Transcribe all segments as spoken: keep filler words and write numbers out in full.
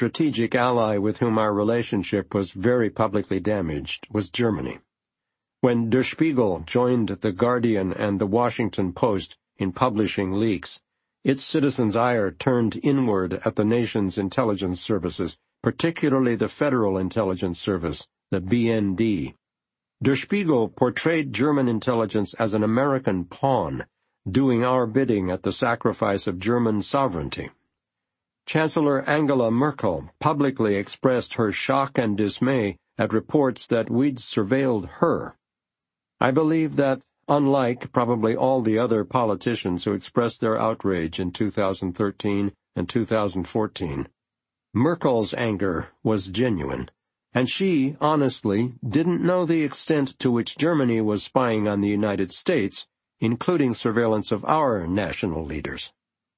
strategic ally with whom our relationship was very publicly damaged was Germany. When Der Spiegel joined The Guardian and The Washington Post in publishing leaks, its citizens' ire turned inward at the nation's intelligence services, particularly the Federal Intelligence Service, the B N D. Der Spiegel portrayed German intelligence as an American pawn, doing our bidding at the sacrifice of German sovereignty. Chancellor Angela Merkel publicly expressed her shock and dismay at reports that we'd surveilled her. I believe that, unlike probably all the other politicians who expressed their outrage in two thousand thirteen and two thousand fourteen, Merkel's anger was genuine, and she, honestly, didn't know the extent to which Germany was spying on the United States, including surveillance of our national leaders.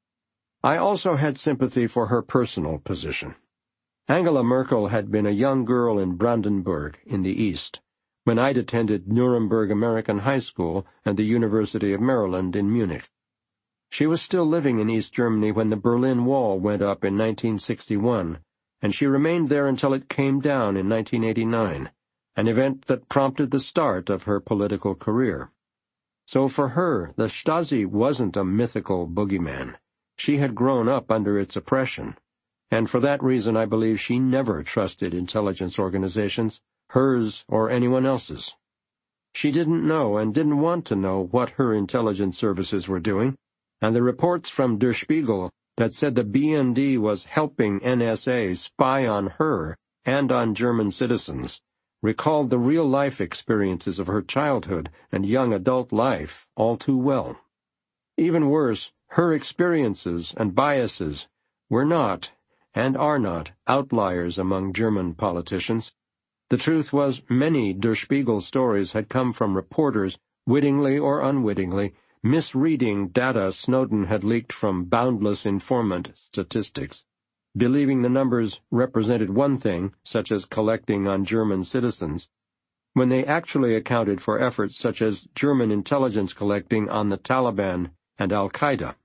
I also had sympathy for her personal position. Angela Merkel had been a young girl in Brandenburg in the East, when I'd attended Nuremberg American High School and the University of Maryland in Munich. She was still living in East Germany when the Berlin Wall went up in nineteen sixty-one, and she remained there until it came down in nineteen eighty-nine, an event that prompted the start of her political career. So for her, the Stasi wasn't a mythical boogeyman. She had grown up under its oppression, and for that reason I believe she never trusted intelligence organizations, hers or anyone else's. She didn't know and didn't want to know what her intelligence services were doing, and the reports from Der Spiegel that said the B N D was helping N S A spy on her and on German citizens recalled the real-life experiences of her childhood and young adult life all too well. Even worse, her experiences and biases were not, and are not, outliers among German politicians. The truth was, many Der Spiegel stories had come from reporters, wittingly or unwittingly, misreading data Snowden had leaked from boundless informant statistics, believing the numbers represented one thing, such as collecting on German citizens, when they actually accounted for efforts such as German intelligence collecting on the Taliban and Al-Qaeda.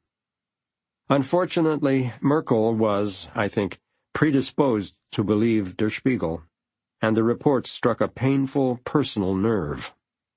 Unfortunately, Merkel was, I think, predisposed to believe Der Spiegel, and the reports struck a painful personal nerve.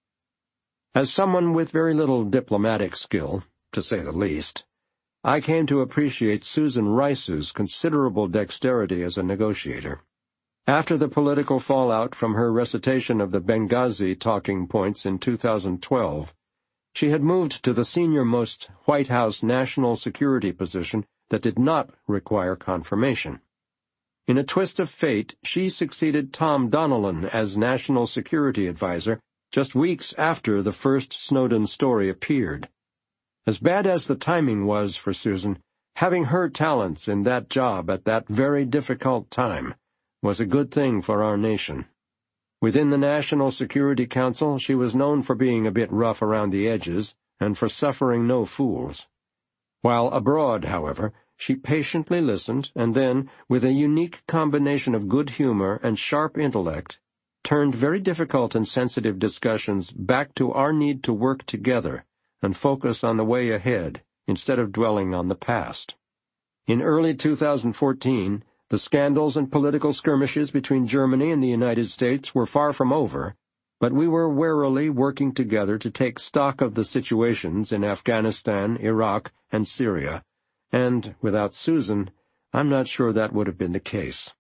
As someone with very little diplomatic skill, to say the least, I came to appreciate Susan Rice's considerable dexterity as a negotiator. After the political fallout from her recitation of the Benghazi talking points in two thousand twelve, she had moved to the senior-most White House national security position that did not require confirmation. In a twist of fate, she succeeded Tom Donilon as National Security Advisor just weeks after the first Snowden story appeared. As bad as the timing was for Susan, having her talents in that job at that very difficult time was a good thing for our nation. Within the National Security Council, she was known for being a bit rough around the edges and for suffering no fools. While abroad, however, she patiently listened and then, with a unique combination of good humor and sharp intellect, turned very difficult and sensitive discussions back to our need to work together and focus on the way ahead instead of dwelling on the past. In early two thousand fourteen, the scandals and political skirmishes between Germany and the United States were far from over, but we were warily working together to take stock of the situations in Afghanistan, Iraq, and Syria, and, without Susan, I'm not sure that would have been the case.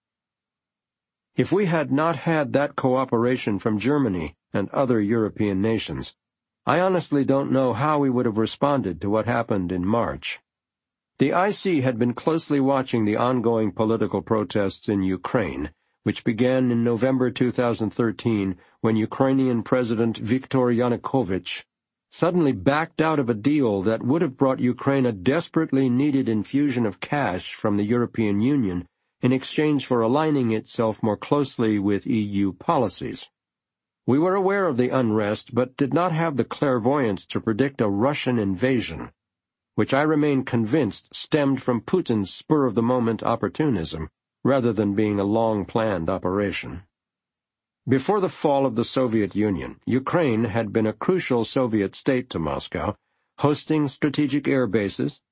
If we had not had that cooperation from Germany and other European nations, I honestly don't know how we would have responded to what happened in March. The I C had been closely watching the ongoing political protests in Ukraine, which began in November two thousand thirteen when Ukrainian President Viktor Yanukovych suddenly backed out of a deal that would have brought Ukraine a desperately needed infusion of cash from the European Union in exchange for aligning itself more closely with E U policies. We were aware of the unrest, but did not have the clairvoyance to predict a Russian invasion, which I remain convinced stemmed from Putin's spur-of-the-moment opportunism, rather than being a long-planned operation. Before the fall of the Soviet Union, Ukraine had been a crucial Soviet state to Moscow, hosting strategic air bases,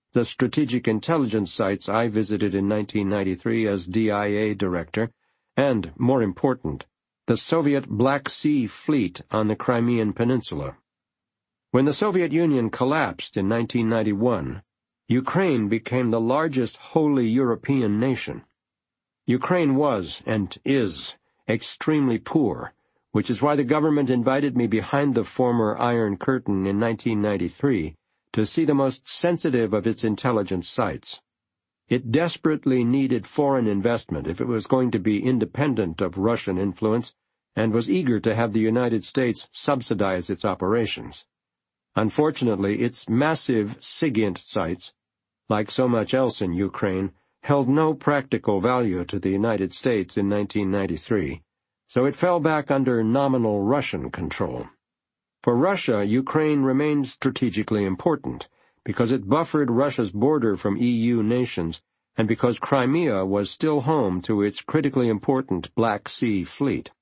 the strategic intelligence sites I visited in nineteen ninety-three as D I A director, and, more important, the Soviet Black Sea Fleet on the Crimean Peninsula. When the Soviet Union collapsed in nineteen ninety-one, Ukraine became the largest wholly European nation. Ukraine was, and is, extremely poor, which is why the government invited me behind the former Iron Curtain in nineteen ninety-three to see the most sensitive of its intelligence sites. It desperately needed foreign investment if it was going to be independent of Russian influence, and was eager to have the United States subsidize its operations. Unfortunately, its massive SIGINT sites, like so much else in Ukraine, held no practical value to the United States in nineteen ninety-three, so it fell back under nominal Russian control. For Russia, Ukraine remained strategically important, because it buffered Russia's border from E U nations, and because Crimea was still home to its critically important Black Sea Fleet.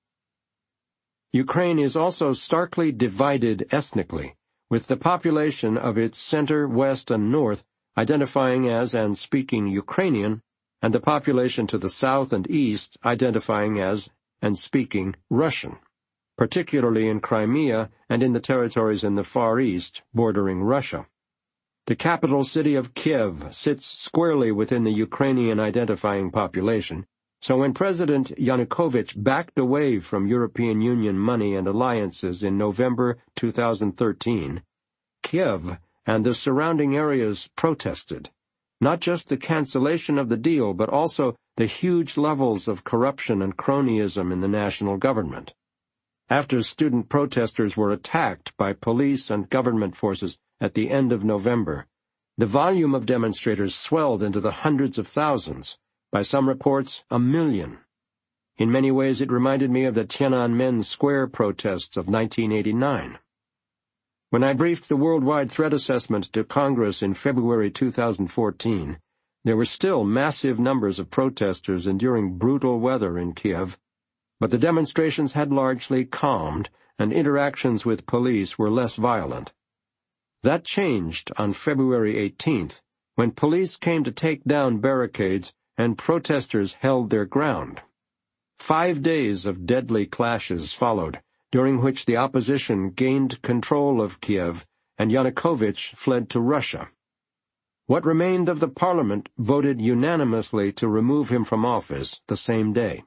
Ukraine is also starkly divided ethnically, with the population of its center, west, and north identifying as and speaking Ukrainian, and the population to the south and east identifying as and speaking Russian, particularly in Crimea and in the territories in the Far East bordering Russia. The capital city of Kiev sits squarely within the Ukrainian-identifying population, so when President Yanukovych backed away from European Union money and alliances in November two thousand thirteen, Kiev and the surrounding areas protested, not just the cancellation of the deal, but also the huge levels of corruption and cronyism in the national government. After student protesters were attacked by police and government forces at the end of November, the volume of demonstrators swelled into the hundreds of thousands, by some reports a million. In many ways it reminded me of the Tiananmen Square protests of nineteen eighty-nine. When I briefed the Worldwide Threat Assessment to Congress in February two thousand fourteen, there were still massive numbers of protesters enduring brutal weather in Kiev, but the demonstrations had largely calmed, and interactions with police were less violent. That changed on February eighteenth, when police came to take down barricades and protesters held their ground. Five days of deadly clashes followed, during which the opposition gained control of Kiev and Yanukovych fled to Russia. What remained of the parliament voted unanimously to remove him from office the same day.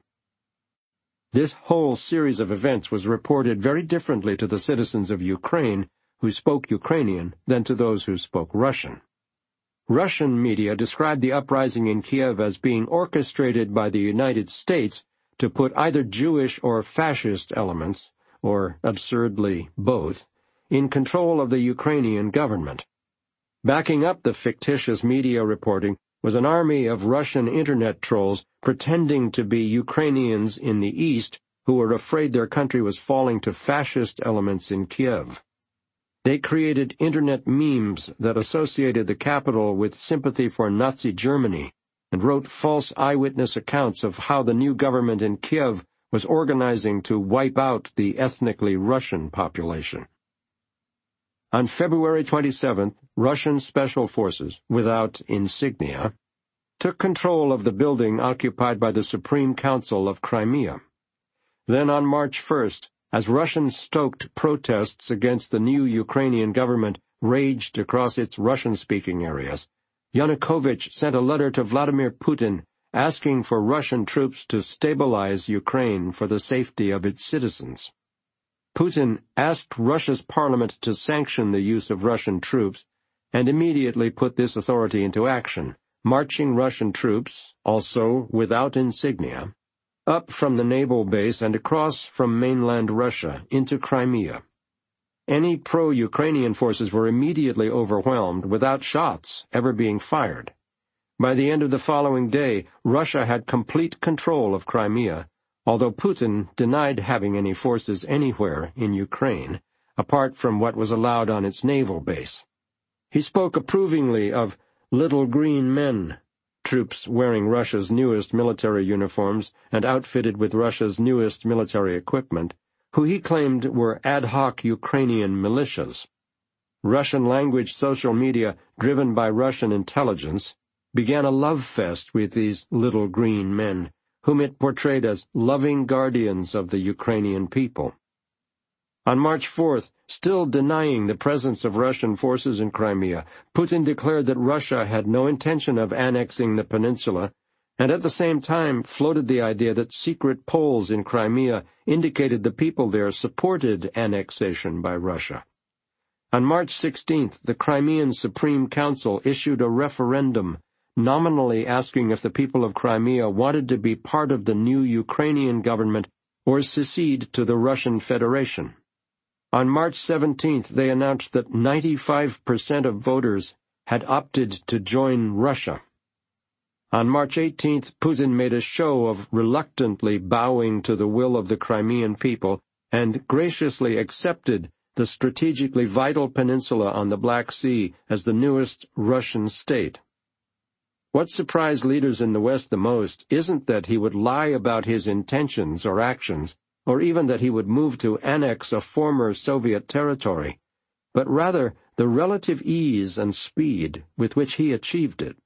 This whole series of events was reported very differently to the citizens of Ukraine who spoke Ukrainian than to those who spoke Russian. Russian media described the uprising in Kiev as being orchestrated by the United States to put either Jewish or fascist elements, or, absurdly, both, in control of the Ukrainian government. Backing up the fictitious media reporting was an army of Russian internet trolls pretending to be Ukrainians in the East who were afraid their country was falling to fascist elements in Kiev. They created internet memes that associated the capital with sympathy for Nazi Germany and wrote false eyewitness accounts of how the new government in Kiev was organizing to wipe out the ethnically Russian population. On February twenty-seventh, Russian special forces, without insignia, took control of the building occupied by the Supreme Council of Crimea. Then on March first, as Russian-stoked protests against the new Ukrainian government raged across its Russian-speaking areas, Yanukovych sent a letter to Vladimir Putin asking for Russian troops to stabilize Ukraine for the safety of its citizens. Putin asked Russia's parliament to sanction the use of Russian troops and immediately put this authority into action, marching Russian troops, also without insignia, up from the naval base and across from mainland Russia into Crimea. Any pro-Ukrainian forces were immediately overwhelmed without shots ever being fired. By the end of the following day, Russia had complete control of Crimea, although Putin denied having any forces anywhere in Ukraine, apart from what was allowed on its naval base. He spoke approvingly of little green men, troops wearing Russia's newest military uniforms and outfitted with Russia's newest military equipment, who he claimed were ad hoc Ukrainian militias. Russian-language social media, driven by Russian intelligence, began a love fest with these little green men, whom it portrayed as loving guardians of the Ukrainian people. On March fourth, still denying the presence of Russian forces in Crimea, Putin declared that Russia had no intention of annexing the peninsula, and at the same time floated the idea that secret polls in Crimea indicated the people there supported annexation by Russia. On March sixteenth, the Crimean Supreme Council issued a referendum nominally asking if the people of Crimea wanted to be part of the new Ukrainian government or secede to the Russian Federation. On March seventeenth, they announced that ninety-five percent of voters had opted to join Russia. On March eighteenth, Putin made a show of reluctantly bowing to the will of the Crimean people and graciously accepted the strategically vital peninsula on the Black Sea as the newest Russian state. What surprised leaders in the West the most isn't that he would lie about his intentions or actions, or even that he would move to annex a former Soviet territory, but rather the relative ease and speed with which he achieved it.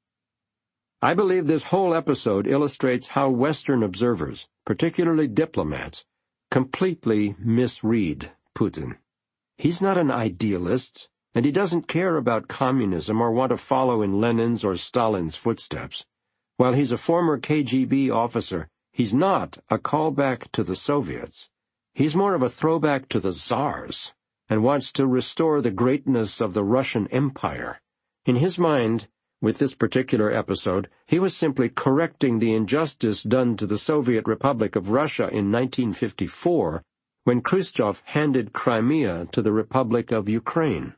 I believe this whole episode illustrates how Western observers, particularly diplomats, completely misread Putin. He's not an idealist, and he doesn't care about communism or want to follow in Lenin's or Stalin's footsteps. While he's a former K G B officer, he's not a callback to the Soviets. He's more of a throwback to the Tsars, and wants to restore the greatness of the Russian Empire. In his mind, with this particular episode, he was simply correcting the injustice done to the Soviet Republic of Russia in nineteen fifty-four, when Khrushchev handed Crimea to the Republic of Ukraine.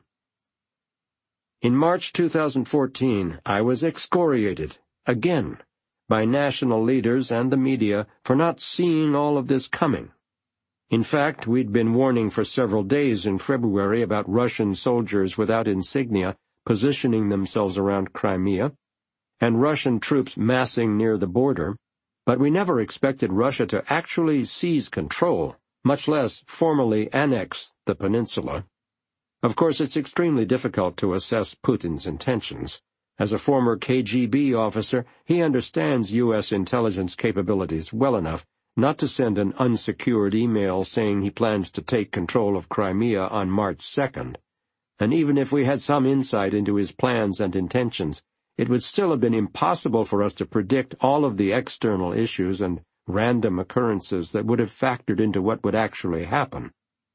In March two thousand fourteen, I was excoriated, again, by national leaders and the media for not seeing all of this coming. In fact, we'd been warning for several days in February about Russian soldiers without insignia positioning themselves around Crimea, and Russian troops massing near the border, but we never expected Russia to actually seize control, much less formally annex the peninsula. Of course, it's extremely difficult to assess Putin's intentions. As a former K G B officer, he understands U S intelligence capabilities well enough not to send an unsecured email saying he plans to take control of Crimea on March second. And even if we had some insight into his plans and intentions, it would still have been impossible for us to predict all of the external issues and random occurrences that would have factored into what would actually happen.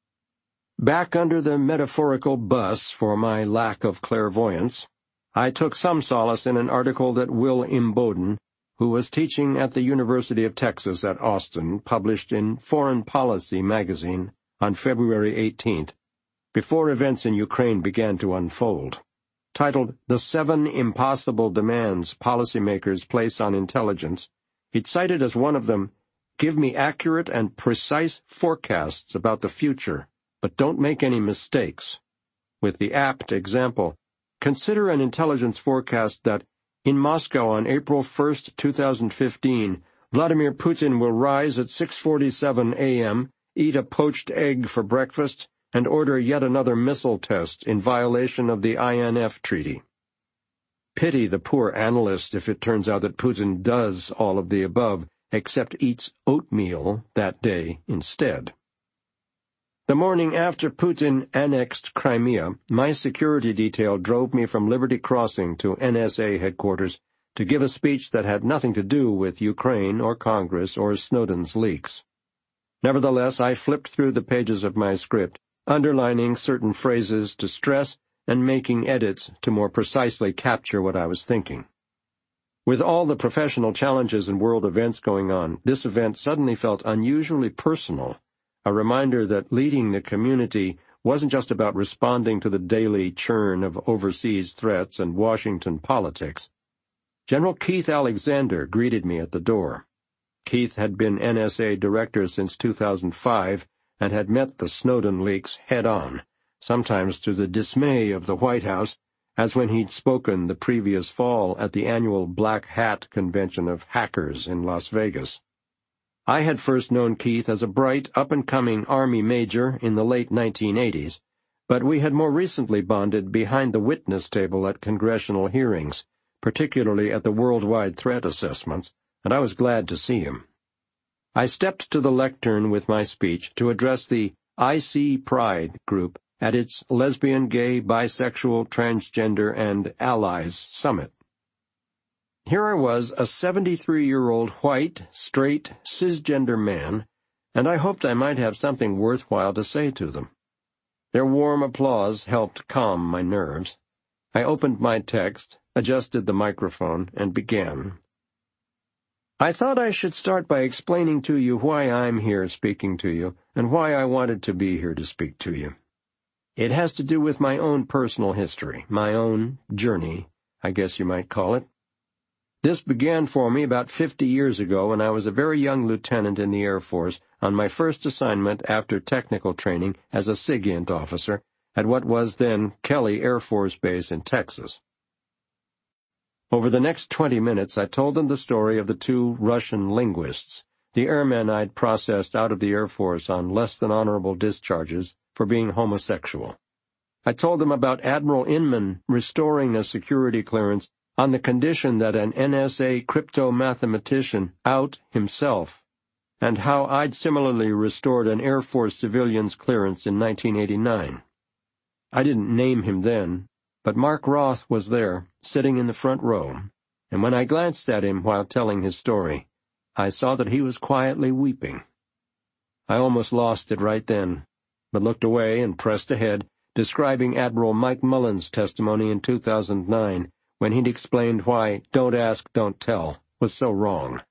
Back under the metaphorical bus for my lack of clairvoyance, I took some solace in an article that Will Imboden, who was teaching at the University of Texas at Austin, published in Foreign Policy magazine on February eighteenth, before events in Ukraine began to unfold. Titled The Seven Impossible Demands Policymakers Place on Intelligence, it cited as one of them, "Give me accurate and precise forecasts about the future, but don't make any mistakes," with the apt example, consider an intelligence forecast that, in Moscow on April first, two thousand fifteen, Vladimir Putin will rise at six forty-seven a m, eat a poached egg for breakfast, and order yet another missile test in violation of the I N F treaty. Pity the poor analyst if it turns out that Putin does all of the above, except eats oatmeal that day instead. The morning after Putin annexed Crimea, my security detail drove me from Liberty Crossing to N S A headquarters to give a speech that had nothing to do with Ukraine or Congress or Snowden's leaks. Nevertheless, I flipped through the pages of my script, underlining certain phrases to stress and making edits to more precisely capture what I was thinking. With all the professional challenges and world events going on, this event suddenly felt unusually personal, a reminder that leading the community wasn't just about responding to the daily churn of overseas threats and Washington politics. General Keith Alexander greeted me at the door. Keith had been N S A director since two thousand five and had met the Snowden leaks head-on, sometimes to the dismay of the White House, as when he'd spoken the previous fall at the annual Black Hat convention of hackers in Las Vegas. I had first known Keith as a bright, up-and-coming Army major in the late nineteen eighties, but we had more recently bonded behind the witness table at congressional hearings, particularly at the worldwide threat assessments, and I was glad to see him. I stepped to the lectern with my speech to address the I C Pride group at its Lesbian, Gay, Bisexual, Transgender, and Allies Summit. Here I was, a seventy-three-year-old white, straight, cisgender man, and I hoped I might have something worthwhile to say to them. Their warm applause helped calm my nerves. I opened my text, adjusted the microphone, and began. I thought I should start by explaining to you why I'm here speaking to you, and why I wanted to be here to speak to you. It has to do with my own personal history, my own journey, I guess you might call it. This began for me about fifty years ago when I was a very young lieutenant in the Air Force on my first assignment after technical training as a SIGINT officer at what was then Kelly Air Force Base in Texas. Over the next twenty minutes I told them the story of the two Russian linguists, the airmen I'd processed out of the Air Force on less-than-honorable discharges for being homosexual. I told them about Admiral Inman restoring a security clearance on the condition that an N S A crypto-mathematician out himself, and how I'd similarly restored an Air Force civilian's clearance in nineteen eighty-nine. I didn't name him then, but Mark Roth was there, sitting in the front row, and when I glanced at him while telling his story, I saw that he was quietly weeping. I almost lost it right then, but looked away and pressed ahead, describing Admiral Mike Mullen's testimony in two thousand nine, when he'd explained why "don't ask, don't tell" was so wrong.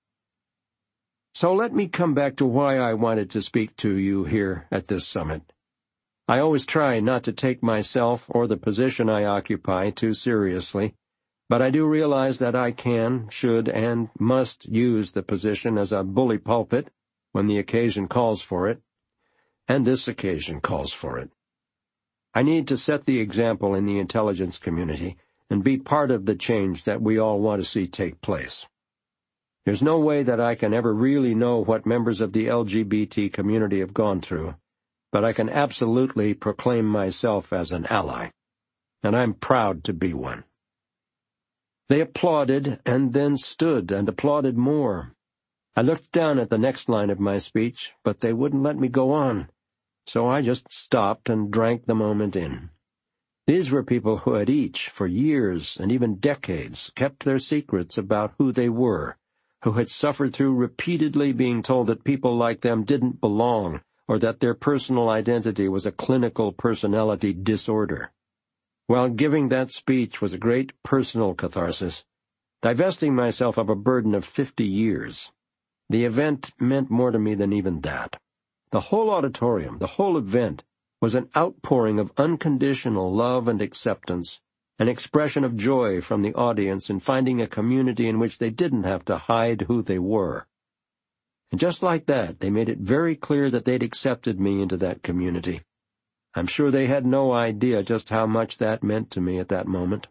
So let me come back to why I wanted to speak to you here at this summit. I always try not to take myself or the position I occupy too seriously, but I do realize that I can, should, and must use the position as a bully pulpit when the occasion calls for it, and this occasion calls for it. I need to set the example in the intelligence community and be part of the change that we all want to see take place. There's no way that I can ever really know what members of the L G B T community have gone through, but I can absolutely proclaim myself as an ally, and I'm proud to be one. They applauded and then stood and applauded more. I looked down at the next line of my speech, but they wouldn't let me go on, so I just stopped and drank the moment in. These were people who had each, for years and even decades, kept their secrets about who they were, who had suffered through repeatedly being told that people like them didn't belong, or that their personal identity was a clinical personality disorder. While giving that speech was a great personal catharsis, divesting myself of a burden of fifty years, the event meant more to me than even that. The whole auditorium, the whole event, was an outpouring of unconditional love and acceptance, an expression of joy from the audience in finding a community in which they didn't have to hide who they were. And just like that, they made it very clear that they'd accepted me into that community. I'm sure they had no idea just how much that meant to me at that moment.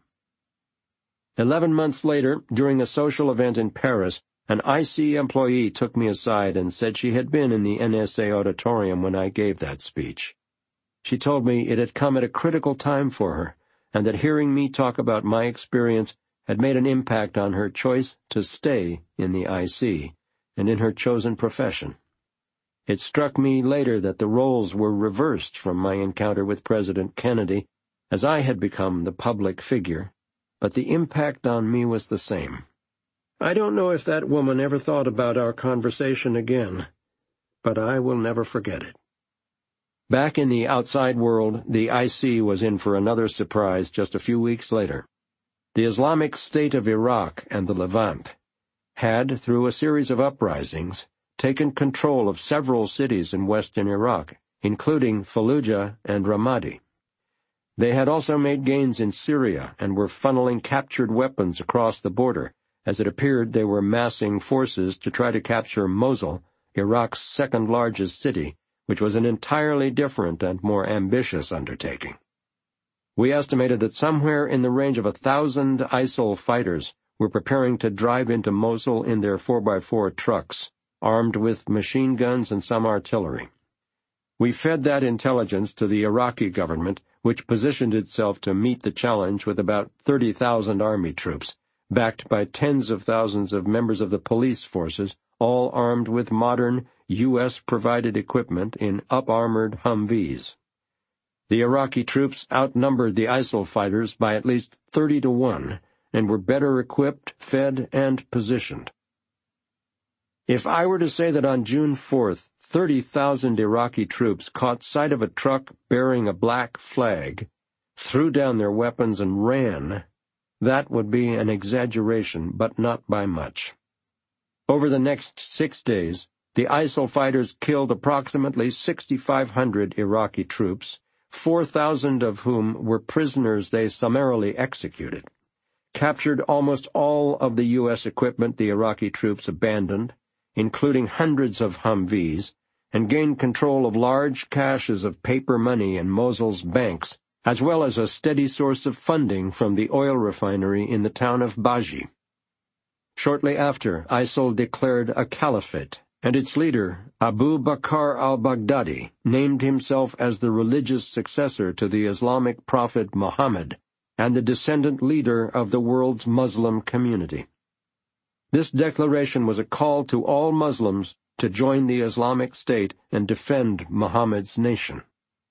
Eleven months later, during a social event in Paris, an I C employee took me aside and said she had been in the N S A auditorium when I gave that speech. She told me it had come at a critical time for her, and that hearing me talk about my experience had made an impact on her choice to stay in the I C and in her chosen profession. It struck me later that the roles were reversed from my encounter with President Kennedy, as I had become the public figure, but the impact on me was the same. I don't know if that woman ever thought about our conversation again, but I will never forget it. Back in the outside world, the I C was in for another surprise just a few weeks later. The Islamic State of Iraq and the Levant had, through a series of uprisings, taken control of several cities in western Iraq, including Fallujah and Ramadi. They had also made gains in Syria and were funneling captured weapons across the border, as it appeared they were massing forces to try to capture Mosul, Iraq's second-largest city, which was an entirely different and more ambitious undertaking. We estimated that somewhere in the range of a thousand I S I L fighters were preparing to drive into Mosul in their four by four trucks, armed with machine guns and some artillery. We fed that intelligence to the Iraqi government, which positioned itself to meet the challenge with about thirty thousand army troops, backed by tens of thousands of members of the police forces, all armed with modern, U S-provided equipment in up-armored Humvees. The Iraqi troops outnumbered the I S I L fighters by at least thirty to one, and were better equipped, fed, and positioned. If I were to say that on June fourth, thirty thousand Iraqi troops caught sight of a truck bearing a black flag, threw down their weapons and ran, that would be an exaggeration, but not by much. Over the next six days, the I S I L fighters killed approximately sixty-five hundred Iraqi troops, four thousand of whom were prisoners they summarily executed, captured almost all of the U S equipment the Iraqi troops abandoned, including hundreds of Humvees, and gained control of large caches of paper money in Mosul's banks, as well as a steady source of funding from the oil refinery in the town of Baji. Shortly after, I S I L declared a caliphate, and its leader, Abu Bakr al-Baghdadi, named himself as the religious successor to the Islamic prophet Muhammad and the descendant leader of the world's Muslim community. This declaration was a call to all Muslims to join the Islamic State and defend Muhammad's nation.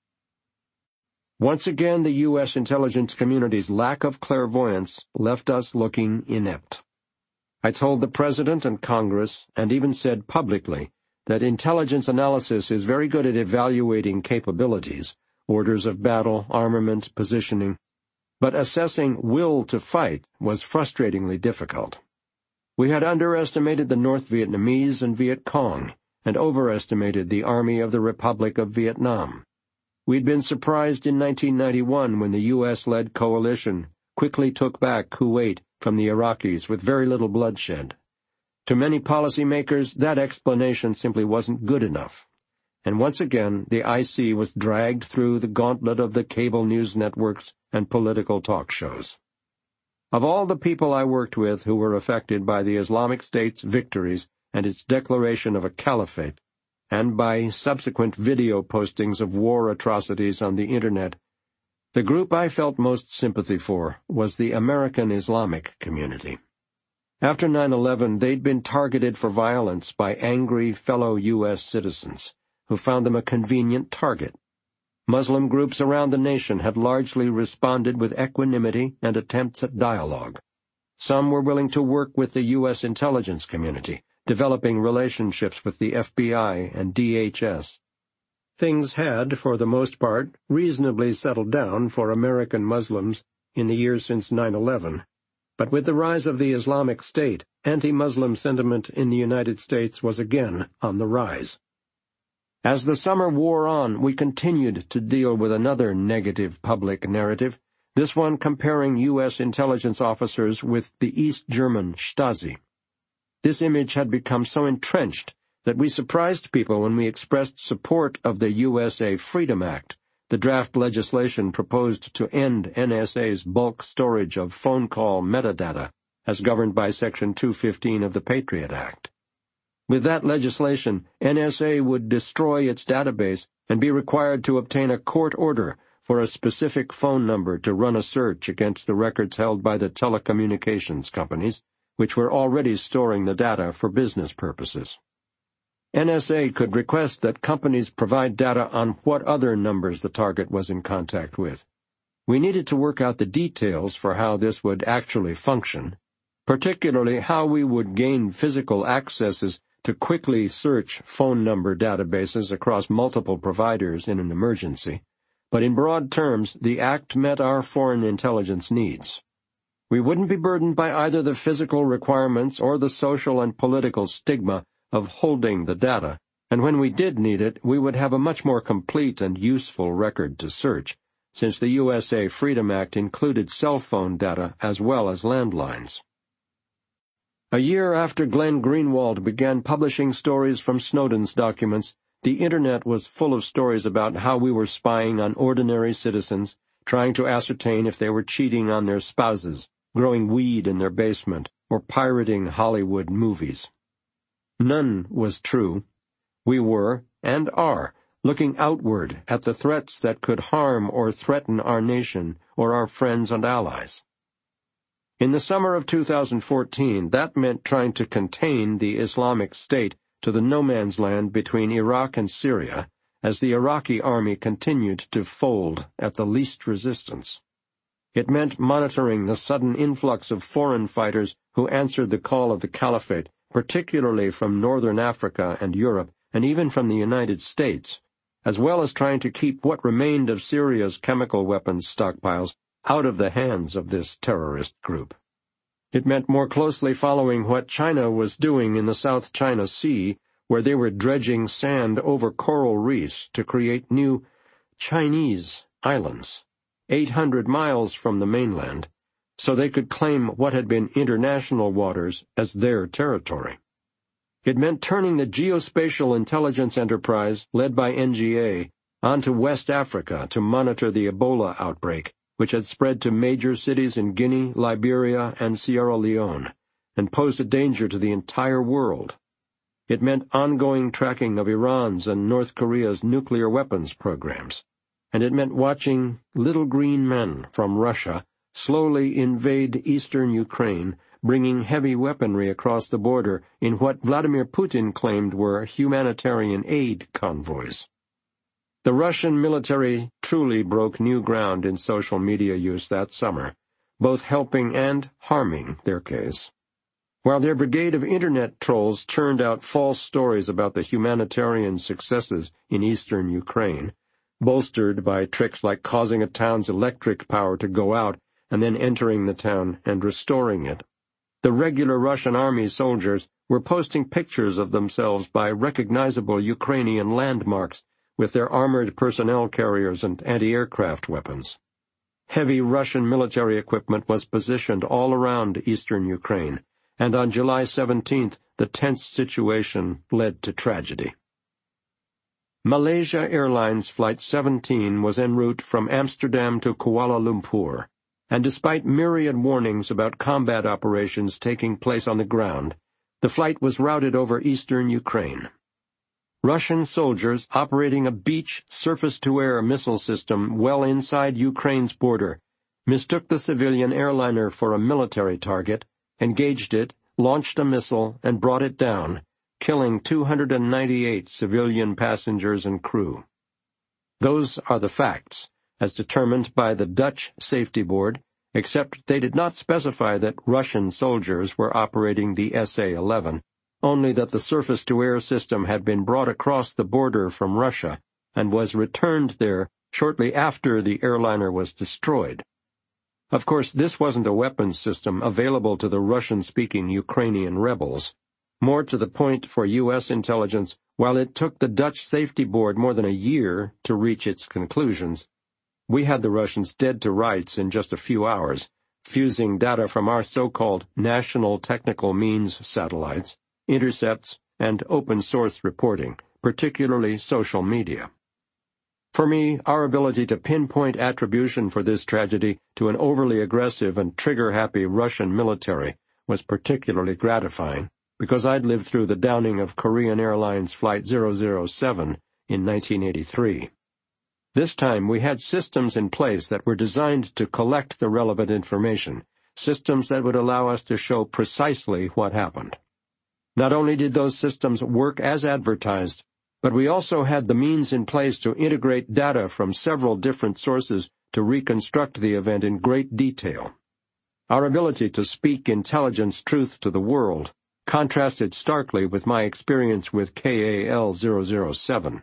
Once again, the U S intelligence community's lack of clairvoyance left us looking inept. I told the President and Congress, and even said publicly, that intelligence analysis is very good at evaluating capabilities, orders of battle, armament, positioning, but assessing will to fight was frustratingly difficult. We had underestimated the North Vietnamese and Viet Cong, and overestimated the Army of the Republic of Vietnam. We'd been surprised in nineteen ninety-one when the U S-led coalition quickly took back Kuwait from the Iraqis with very little bloodshed. To many policymakers, that explanation simply wasn't good enough. And once again, the I C was dragged through the gauntlet of the cable news networks and political talk shows. Of all the people I worked with who were affected by the Islamic State's victories and its declaration of a caliphate, and by subsequent video postings of war atrocities on the Internet, the group I felt most sympathy for was the American Islamic community. After nine eleven, they'd been targeted for violence by angry fellow U S citizens, who found them a convenient target. Muslim groups around the nation had largely responded with equanimity and attempts at dialogue. Some were willing to work with the U S intelligence community, developing relationships with the F B I and D H S. Things had, for the most part, reasonably settled down for American Muslims in the years since nine eleven, but with the rise of the Islamic State, anti-Muslim sentiment in the United States was again on the rise. As the summer wore on, we continued to deal with another negative public narrative, this one comparing U S intelligence officers with the East German Stasi. This image had become so entrenched that we surprised people when we expressed support of the U S A Freedom Act, the draft legislation proposed to end N S A's bulk storage of phone call metadata, as governed by Section two fifteen of the Patriot Act. With that legislation, N S A would destroy its database and be required to obtain a court order for a specific phone number to run a search against the records held by the telecommunications companies, which were already storing the data for business purposes. N S A could request that companies provide data on what other numbers the target was in contact with. We needed to work out the details for how this would actually function, particularly how we would gain physical accesses to quickly search phone number databases across multiple providers in an emergency. But in broad terms, the Act met our foreign intelligence needs. We wouldn't be burdened by either the physical requirements or the social and political stigma of holding the data, and when we did need it, we would have a much more complete and useful record to search, since the U S A Freedom Act included cell phone data as well as landlines. A year after Glenn Greenwald began publishing stories from Snowden's documents, the Internet was full of stories about how we were spying on ordinary citizens, trying to ascertain if they were cheating on their spouses, growing weed in their basement, or pirating Hollywood movies. None was true. We were, and are, looking outward at the threats that could harm or threaten our nation or our friends and allies. In the summer of two thousand fourteen, that meant trying to contain the Islamic State to the no-man's land between Iraq and Syria, as the Iraqi army continued to fold at the least resistance. It meant monitoring the sudden influx of foreign fighters who answered the call of the Caliphate, particularly from Northern Africa and Europe, and even from the United States, as well as trying to keep what remained of Syria's chemical weapons stockpiles out of the hands of this terrorist group. It meant more closely following what China was doing in the South China Sea, where they were dredging sand over coral reefs to create new Chinese islands, eight hundred miles from the mainland, so they could claim what had been international waters as their territory. It meant turning the geospatial intelligence enterprise, led by N G A, onto West Africa to monitor the Ebola outbreak, which had spread to major cities in Guinea, Liberia, and Sierra Leone, and posed a danger to the entire world. It meant ongoing tracking of Iran's and North Korea's nuclear weapons programs, and it meant watching little green men from Russia slowly invade eastern Ukraine, bringing heavy weaponry across the border in what Vladimir Putin claimed were humanitarian aid convoys. The Russian military truly broke new ground in social media use that summer, both helping and harming their case. While their brigade of Internet trolls churned out false stories about the humanitarian successes in eastern Ukraine, bolstered by tricks like causing a town's electric power to go out and then entering the town and restoring it, the regular Russian army soldiers were posting pictures of themselves by recognizable Ukrainian landmarks with their armored personnel carriers and anti-aircraft weapons. Heavy Russian military equipment was positioned all around eastern Ukraine, and on July seventeenth, the tense situation led to tragedy. Malaysia Airlines Flight seventeen was en route from Amsterdam to Kuala Lumpur, and despite myriad warnings about combat operations taking place on the ground, the flight was routed over eastern Ukraine. Russian soldiers operating a beach surface-to-air missile system well inside Ukraine's border mistook the civilian airliner for a military target, engaged it, launched a missile, and brought it down, killing two hundred ninety-eight civilian passengers and crew. Those are the facts, as determined by the Dutch Safety Board, except they did not specify that Russian soldiers were operating the S A eleven, only that the surface-to-air system had been brought across the border from Russia and was returned there shortly after the airliner was destroyed. Of course, this wasn't a weapons system available to the Russian-speaking Ukrainian rebels. More to the point for U S intelligence, while it took the Dutch Safety Board more than a year to reach its conclusions, we had the Russians dead to rights in just a few hours, fusing data from our so-called National Technical Means satellites, intercepts, and open-source reporting, particularly social media. For me, our ability to pinpoint attribution for this tragedy to an overly aggressive and trigger-happy Russian military was particularly gratifying, because I'd lived through the downing of Korean Airlines Flight zero zero seven in nineteen eighty-three. This time we had systems in place that were designed to collect the relevant information, systems that would allow us to show precisely what happened. Not only did those systems work as advertised, but we also had the means in place to integrate data from several different sources to reconstruct the event in great detail. Our ability to speak intelligence truth to the world contrasted starkly with my experience with K A L zero zero seven.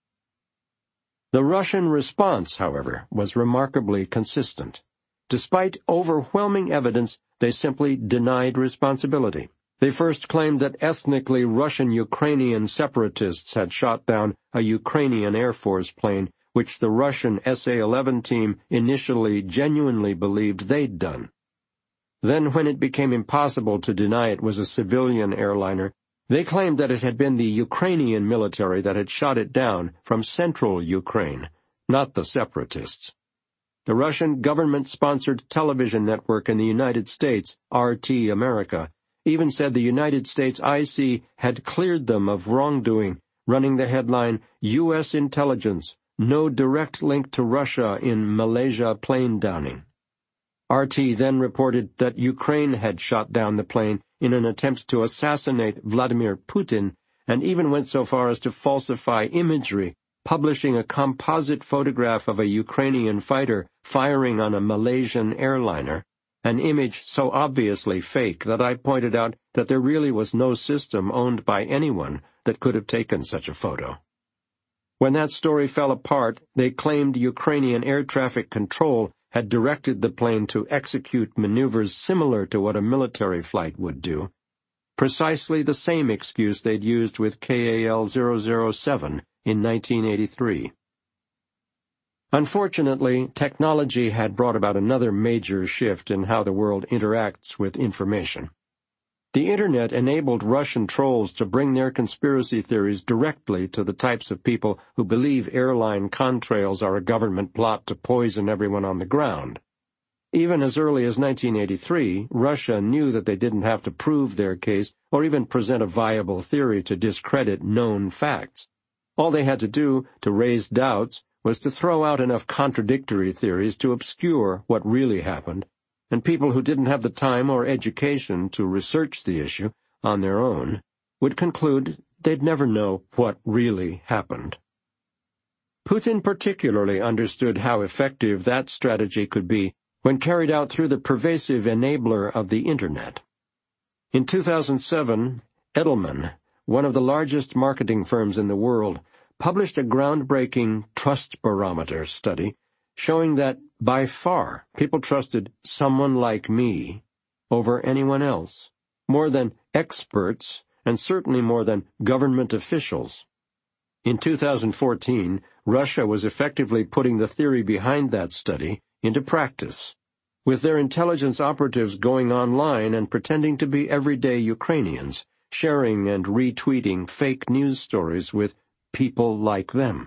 The Russian response, however, was remarkably consistent. Despite overwhelming evidence, they simply denied responsibility. They first claimed that ethnically Russian-Ukrainian separatists had shot down a Ukrainian Air Force plane, which the Russian S A eleven team initially genuinely believed they'd done. Then, when it became impossible to deny it was a civilian airliner, they claimed that it had been the Ukrainian military that had shot it down from central Ukraine, not the separatists. The Russian government-sponsored television network in the United States, R T America, even said the United States I C had cleared them of wrongdoing running the headline, U S Intelligence, No Direct Link to Russia in Malaysia Plane Downing. R T then reported that Ukraine had shot down the plane in an attempt to assassinate Vladimir Putin, and even went so far as to falsify imagery, publishing a composite photograph of a Ukrainian fighter firing on a Malaysian airliner, an image so obviously fake that I pointed out that there really was no system owned by anyone that could have taken such a photo. When that story fell apart, they claimed Ukrainian air traffic control had directed the plane to execute maneuvers similar to what a military flight would do, precisely the same excuse they'd used with K A L zero zero seven in nineteen eighty-three. Unfortunately, technology had brought about another major shift in how the world interacts with information. The Internet enabled Russian trolls to bring their conspiracy theories directly to the types of people who believe airline contrails are a government plot to poison everyone on the ground. Even as early as nineteen eighty-three, Russia knew that they didn't have to prove their case or even present a viable theory to discredit known facts. All they had to do to raise doubts was to throw out enough contradictory theories to obscure what really happened, and people who didn't have the time or education to research the issue on their own would conclude they'd never know what really happened. Putin particularly understood how effective that strategy could be when carried out through the pervasive enabler of the Internet. In two thousand seven, Edelman, one of the largest marketing firms in the world, published a groundbreaking trust barometer study showing that, by far, people trusted someone like me over anyone else, more than experts, and certainly more than government officials. In two thousand fourteen, Russia was effectively putting the theory behind that study into practice, with their intelligence operatives going online and pretending to be everyday Ukrainians, sharing and retweeting fake news stories with people like them.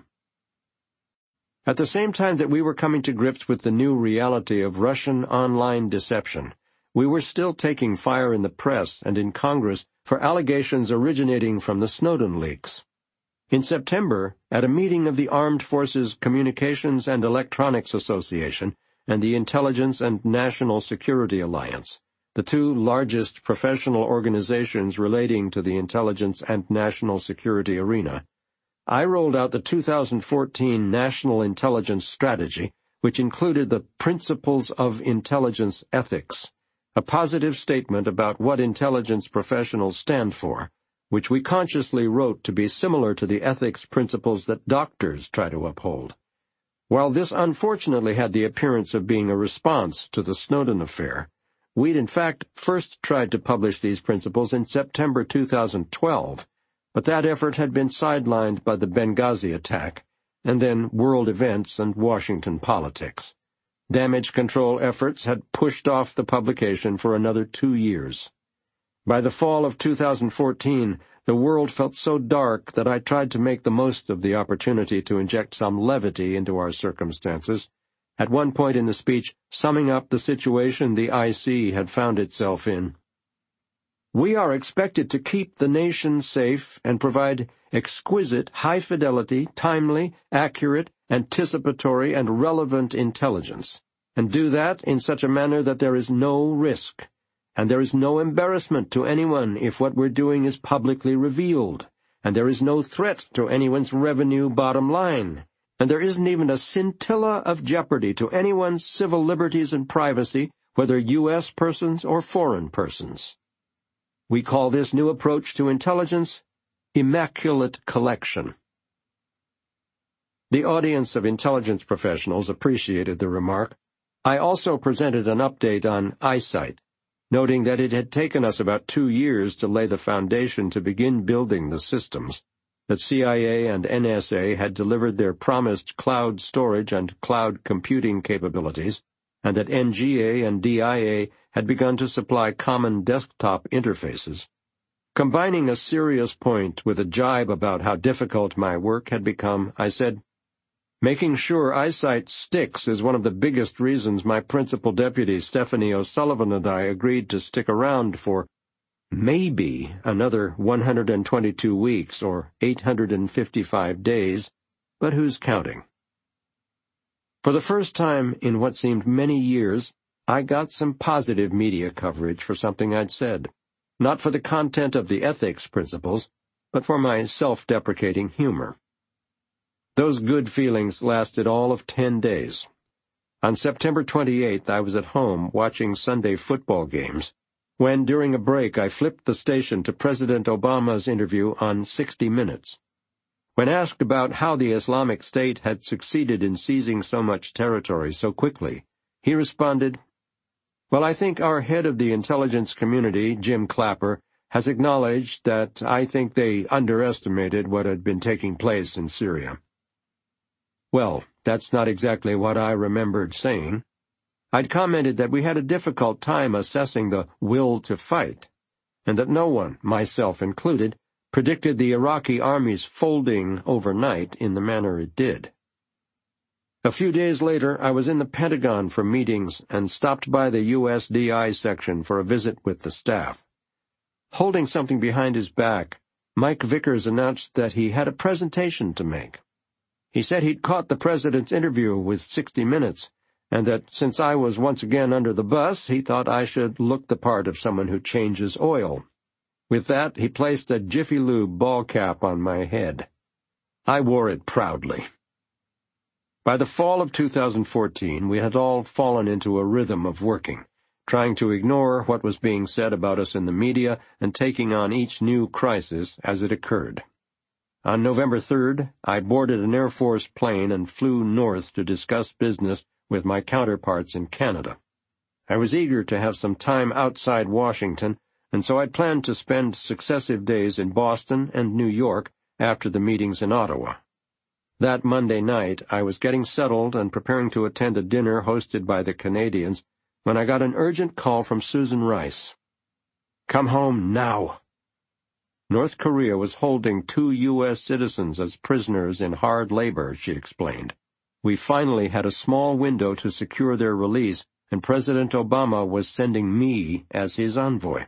At the same time that we were coming to grips with the new reality of Russian online deception, we were still taking fire in the press and in Congress for allegations originating from the Snowden leaks. In September, at a meeting of the Armed Forces Communications and Electronics Association and the Intelligence and National Security Alliance, the two largest professional organizations relating to the intelligence and national security arena, I rolled out the two thousand fourteen National Intelligence Strategy, which included the Principles of Intelligence Ethics, a positive statement about what intelligence professionals stand for, which we consciously wrote to be similar to the ethics principles that doctors try to uphold. While this unfortunately had the appearance of being a response to the Snowden affair, we'd in fact first tried to publish these principles in September two thousand twelve, but that effort had been sidelined by the Benghazi attack, and then world events and Washington politics. Damage control efforts had pushed off the publication for another two years. By the fall of two thousand fourteen, the world felt so dark that I tried to make the most of the opportunity to inject some levity into our circumstances, at one point in the speech summing up the situation the I C had found itself in. We are expected to keep the nation safe and provide exquisite, high-fidelity, timely, accurate, anticipatory, and relevant intelligence, and do that in such a manner that there is no risk, and there is no embarrassment to anyone if what we're doing is publicly revealed, and there is no threat to anyone's revenue bottom line, and there isn't even a scintilla of jeopardy to anyone's civil liberties and privacy, whether U S persons or foreign persons. We call this new approach to intelligence immaculate collection. The audience of intelligence professionals appreciated the remark. I also presented an update on eyesight, noting that it had taken us about two years to lay the foundation to begin building the systems, that C I A and N S A had delivered their promised cloud storage and cloud computing capabilities, and that N G A and D I A had begun to supply common desktop interfaces. Combining a serious point with a jibe about how difficult my work had become, I said, "Making sure eyesight sticks is one of the biggest reasons my principal deputy, Stephanie O'Sullivan, and I agreed to stick around for maybe another one hundred twenty-two weeks or eight hundred fifty-five days, but who's counting? For the first time in what seemed many years, I got some positive media coverage for something I'd said, not for the content of the ethics principles, but for my self-deprecating humor. Those good feelings lasted all of ten days. On September twenty-eighth, I was at home watching Sunday football games, when during a break I flipped the station to President Obama's interview on sixty minutes. When asked about how the Islamic State had succeeded in seizing so much territory so quickly, he responded, "Well, I think our head of the intelligence community, Jim Clapper, has acknowledged that I think they underestimated what had been taking place in Syria." Well, that's not exactly what I remembered saying. I'd commented that we had a difficult time assessing the will to fight, and that no one, myself included, predicted the Iraqi army's folding overnight in the manner it did. A few days later, I was in the Pentagon for meetings and stopped by the U S D I section for a visit with the staff. Holding something behind his back, Mike Vickers announced that he had a presentation to make. He said he'd caught the president's interview with sixty minutes, and that since I was once again under the bus, he thought I should look the part of someone who changes oil. With that, he placed a Jiffy Lube ball cap on my head. I wore it proudly. By the fall of two thousand fourteen, we had all fallen into a rhythm of working, trying to ignore what was being said about us in the media and taking on each new crisis as it occurred. On November third, I boarded an Air Force plane and flew north to discuss business with my counterparts in Canada. I was eager to have some time outside Washington, and so I planned to spend successive days in Boston and New York after the meetings in Ottawa. That Monday night, I was getting settled and preparing to attend a dinner hosted by the Canadians when I got an urgent call from Susan Rice. "Come home now." North Korea was holding two U S citizens as prisoners in hard labor, she explained. We finally had a small window to secure their release, and President Obama was sending me as his envoy.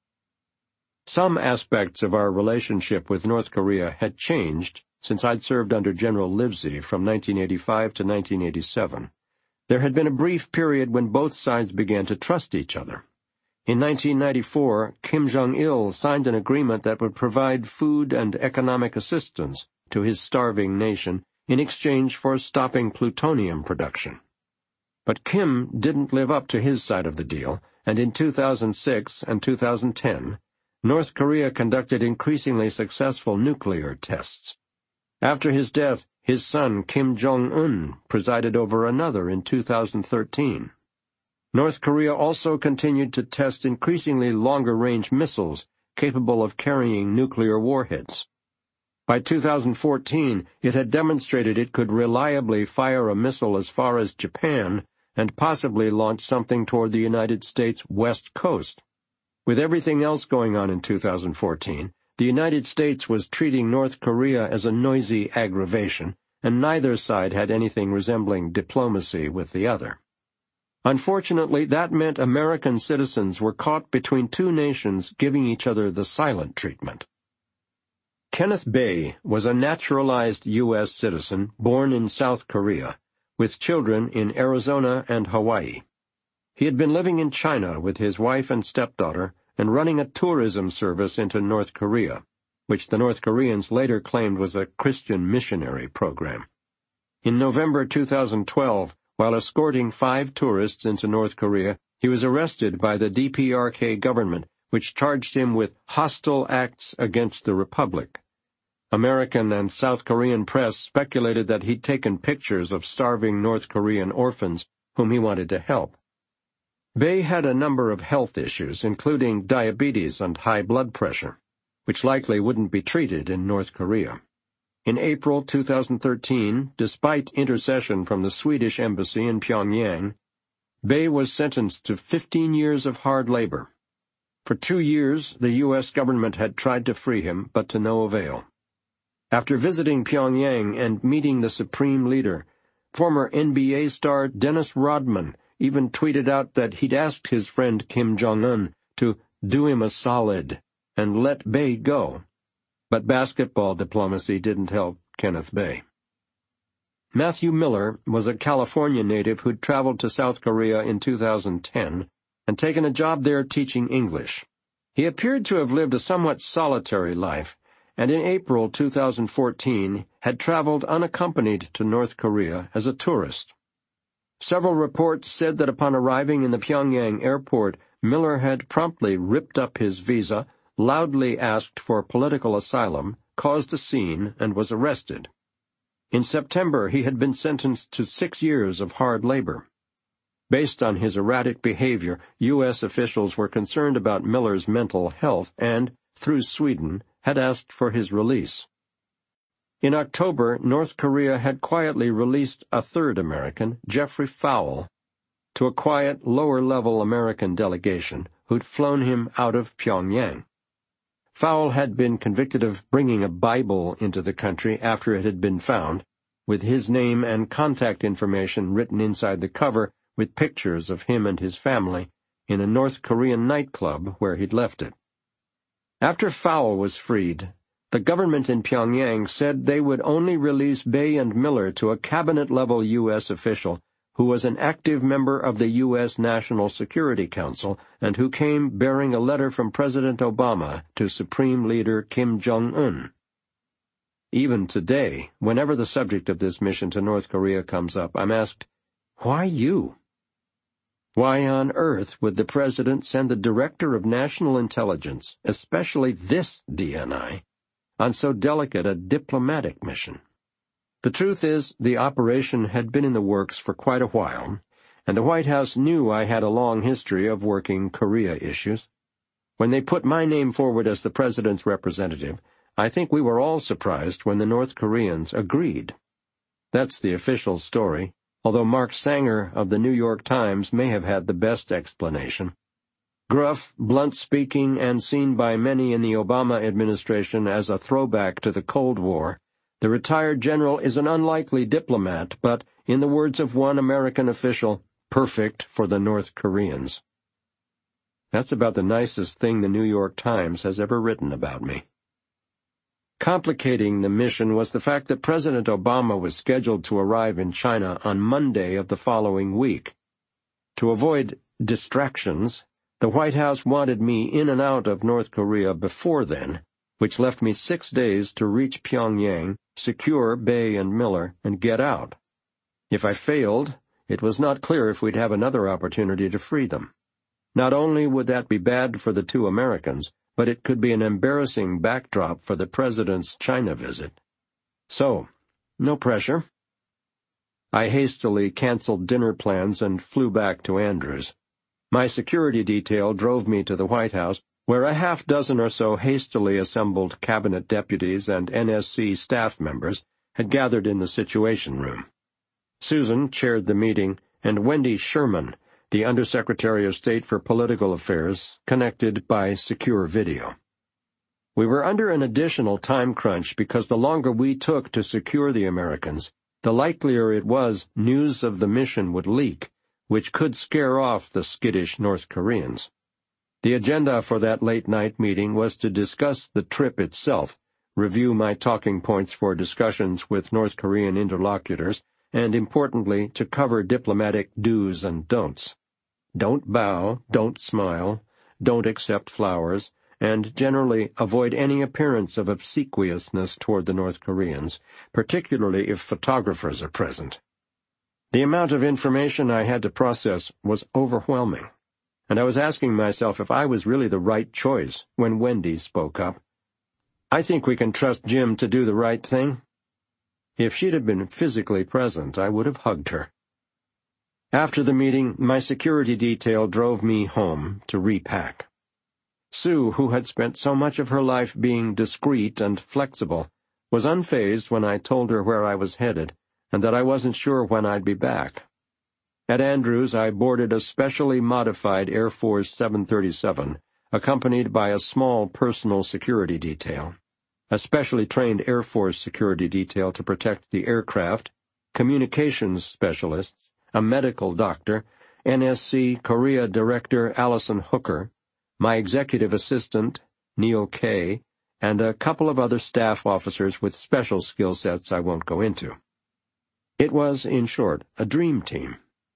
Some aspects of our relationship with North Korea had changed since I'd served under General Livesey from nineteen eighty-five to nineteen eighty-seven. There had been a brief period when both sides began to trust each other. In nineteen ninety-four, Kim Jong-il signed an agreement that would provide food and economic assistance to his starving nation in exchange for stopping plutonium production. But Kim didn't live up to his side of the deal, and in two thousand six and two thousand ten, North Korea conducted increasingly successful nuclear tests. After his death, his son Kim Jong-un presided over another in two thousand thirteen. North Korea also continued to test increasingly longer-range missiles capable of carrying nuclear warheads. By two thousand fourteen, it had demonstrated it could reliably fire a missile as far as Japan and possibly launch something toward the United States' west coast. With everything else going on in two thousand fourteen, the United States was treating North Korea as a noisy aggravation, and neither side had anything resembling diplomacy with the other. Unfortunately, that meant American citizens were caught between two nations giving each other the silent treatment. Kenneth Bae was a naturalized U S citizen born in South Korea, with children in Arizona and Hawaii. He had been living in China with his wife and stepdaughter and running a tourism service into North Korea, which the North Koreans later claimed was a Christian missionary program. In November two thousand twelve, while escorting five tourists into North Korea, he was arrested by the D P R K government, which charged him with hostile acts against the Republic. American and South Korean press speculated that he'd taken pictures of starving North Korean orphans whom he wanted to help. Bae had a number of health issues, including diabetes and high blood pressure, which likely wouldn't be treated in North Korea. In April two thousand thirteen, despite intercession from the Swedish embassy in Pyongyang, Bae was sentenced to fifteen years of hard labor. For two years, the U S government had tried to free him, but to no avail. After visiting Pyongyang and meeting the supreme leader, former N B A star Dennis Rodman even tweeted out that he'd asked his friend Kim Jong-un to do him a solid, and let Bay go. But basketball diplomacy didn't help Kenneth Bay. Matthew Miller was a California native who'd traveled to South Korea in two thousand ten and taken a job there teaching English. He appeared to have lived a somewhat solitary life, and in April two thousand fourteen had traveled unaccompanied to North Korea as a tourist. Several reports said that upon arriving in the Pyongyang airport, Miller had promptly ripped up his visa, loudly asked for political asylum, caused a scene, and was arrested. In September, he had been sentenced to six years of hard labor. Based on his erratic behavior, U S officials were concerned about Miller's mental health and, through Sweden, had asked for his release. In October, North Korea had quietly released a third American, Jeffrey Fowle, to a quiet, lower-level American delegation who'd flown him out of Pyongyang. Fowle had been convicted of bringing a Bible into the country after it had been found, with his name and contact information written inside the cover with pictures of him and his family in a North Korean nightclub where he'd left it. After Fowle was freed, the government in Pyongyang said they would only release Bay and Miller to a cabinet-level U S official who was an active member of the U S National Security Council and who came bearing a letter from President Obama to Supreme Leader Kim Jong-un. Even today, whenever the subject of this mission to North Korea comes up, I'm asked, why you? Why on earth would the President send the Director of National Intelligence, especially this D N I, on so delicate a diplomatic mission? The truth is, the operation had been in the works for quite a while, and the White House knew I had a long history of working Korea issues. When they put my name forward as the President's representative, I think we were all surprised when the North Koreans agreed. That's the official story, although Mark Sanger of the New York Times may have had the best explanation. Gruff, blunt-speaking, and seen by many in the Obama administration as a throwback to the Cold War, the retired general is an unlikely diplomat, but, in the words of one American official, perfect for the North Koreans. That's about the nicest thing the New York Times has ever written about me. Complicating the mission was the fact that President Obama was scheduled to arrive in China on Monday of the following week. To avoid distractions, the White House wanted me in and out of North Korea before then, which left me six days to reach Pyongyang, secure Bay and Miller, and get out. If I failed, it was not clear if we'd have another opportunity to free them. Not only would that be bad for the two Americans, but it could be an embarrassing backdrop for the President's China visit. So, no pressure. I hastily canceled dinner plans and flew back to Andrews. My security detail drove me to the White House, where a half dozen or so hastily assembled cabinet deputies and N S C staff members had gathered in the Situation Room. Susan chaired the meeting, and Wendy Sherman, the Undersecretary of State for Political Affairs, connected by secure video. We were under an additional time crunch because the longer we took to secure the Americans, the likelier it was news of the mission would leak, which could scare off the skittish North Koreans. The agenda for that late-night meeting was to discuss the trip itself, review my talking points for discussions with North Korean interlocutors, and, importantly, to cover diplomatic do's and don'ts. Don't bow, don't smile, don't accept flowers, and generally avoid any appearance of obsequiousness toward the North Koreans, particularly if photographers are present. The amount of information I had to process was overwhelming, and I was asking myself if I was really the right choice when Wendy spoke up. I think we can trust Jim to do the right thing. If she'd have been physically present, I would have hugged her. After the meeting, my security detail drove me home to repack. Sue, who had spent so much of her life being discreet and flexible, was unfazed when I told her where I was headed, and that I wasn't sure when I'd be back. At Andrews, I boarded a specially modified Air Force seven thirty-seven, accompanied by a small personal security detail, a specially trained Air Force security detail to protect the aircraft, communications specialists, a medical doctor, N S C Korea Director Allison Hooker, my executive assistant, Neil Kay, and a couple of other staff officers with special skill sets I won't go into. It was, in short, a dream team.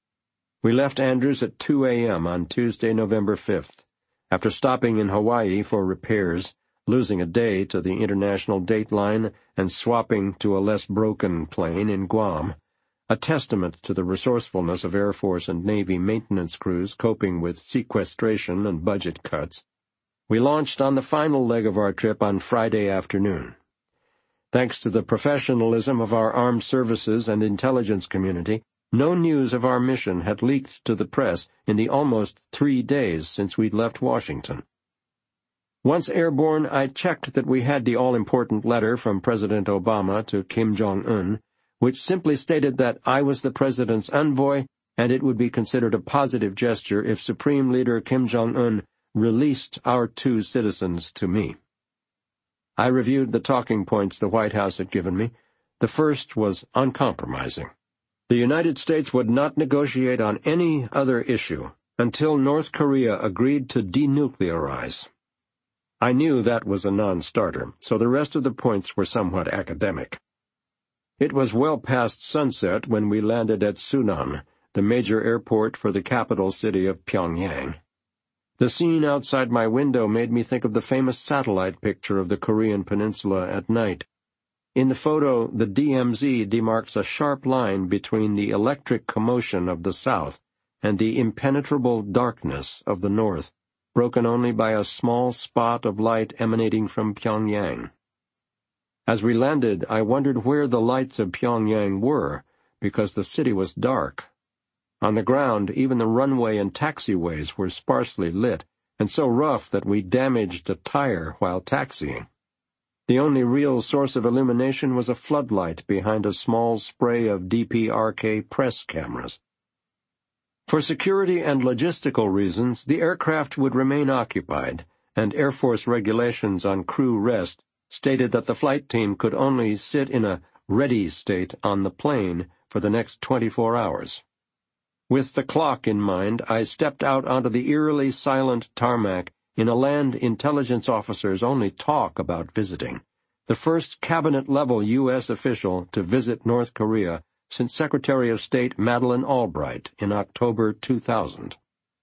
We left Andrews at two a.m. on Tuesday, November fifth, after stopping in Hawaii for repairs, losing a day to the international dateline and swapping to a less broken plane in Guam, a testament to the resourcefulness of Air Force and Navy maintenance crews coping with sequestration and budget cuts. We launched on the final leg of our trip on Friday afternoon. Thanks to the professionalism of our armed services and intelligence community, no news of our mission had leaked to the press in the almost three days since we'd left Washington. Once airborne, I checked that we had the all-important letter from President Obama to Kim Jong-un, which simply stated that I was the President's envoy and it would be considered a positive gesture if Supreme Leader Kim Jong-un released our two citizens to me. I reviewed the talking points the White House had given me. The first was uncompromising. The United States would not negotiate on any other issue until North Korea agreed to denuclearize. I knew that was a non-starter, so the rest of the points were somewhat academic. It was well past sunset when we landed at Sunan, the major airport for the capital city of Pyongyang. The scene outside my window made me think of the famous satellite picture of the Korean peninsula at night. In the photo, the D M Z demarks a sharp line between the electric commotion of the south and the impenetrable darkness of the north, broken only by a small spot of light emanating from Pyongyang. As we landed, I wondered where the lights of Pyongyang were, because the city was dark. On the ground, even the runway and taxiways were sparsely lit, and so rough that we damaged a tire while taxiing. The only real source of illumination was a floodlight behind a small spray of D P R K press cameras. For security and logistical reasons, the aircraft would remain occupied, and Air Force regulations on crew rest stated that the flight team could only sit in a ready state on the plane for the next twenty-four hours. With the clock in mind, I stepped out onto the eerily silent tarmac in a land intelligence officers only talk about visiting, the first cabinet-level U S official to visit North Korea since Secretary of State Madeleine Albright in October two thousand.